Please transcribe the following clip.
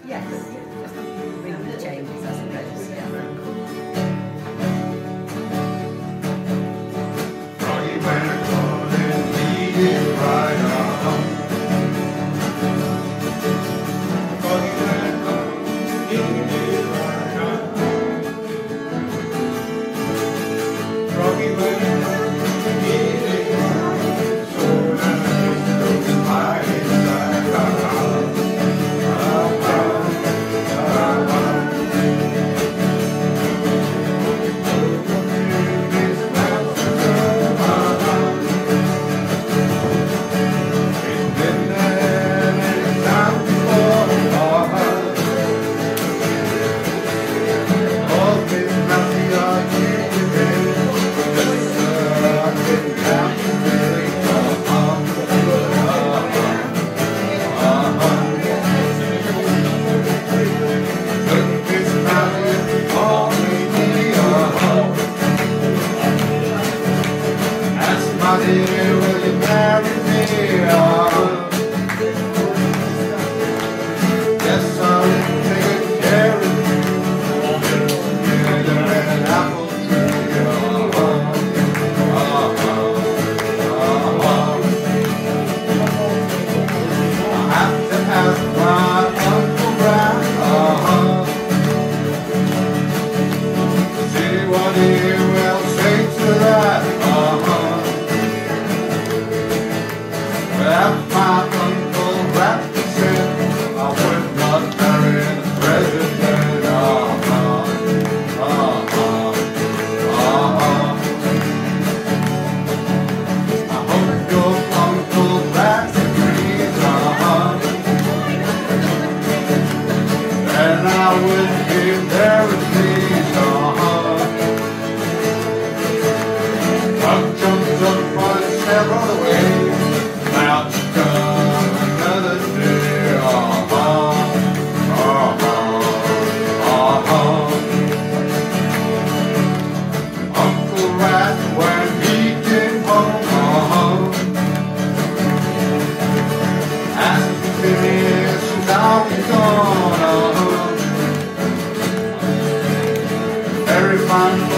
Yes, just bring the changes, I suppose. Yeah. Froggy went calling, needed right on. Froggy went calling, needed right on. Froggy went calling, needed right on. So that those eyes will you marry me? Yes, I'll take care of you. Together in an apple tree. I have to ask my Uncle Brad. See what he will say to that. If my Uncle Brad said I would not marry the president. I hope your Uncle Brad agrees. And I would be very pleased. I've jumped up on several ways. Now to come another day. Uncle Rat, when he came home, asked me, now he's gone. Very fine.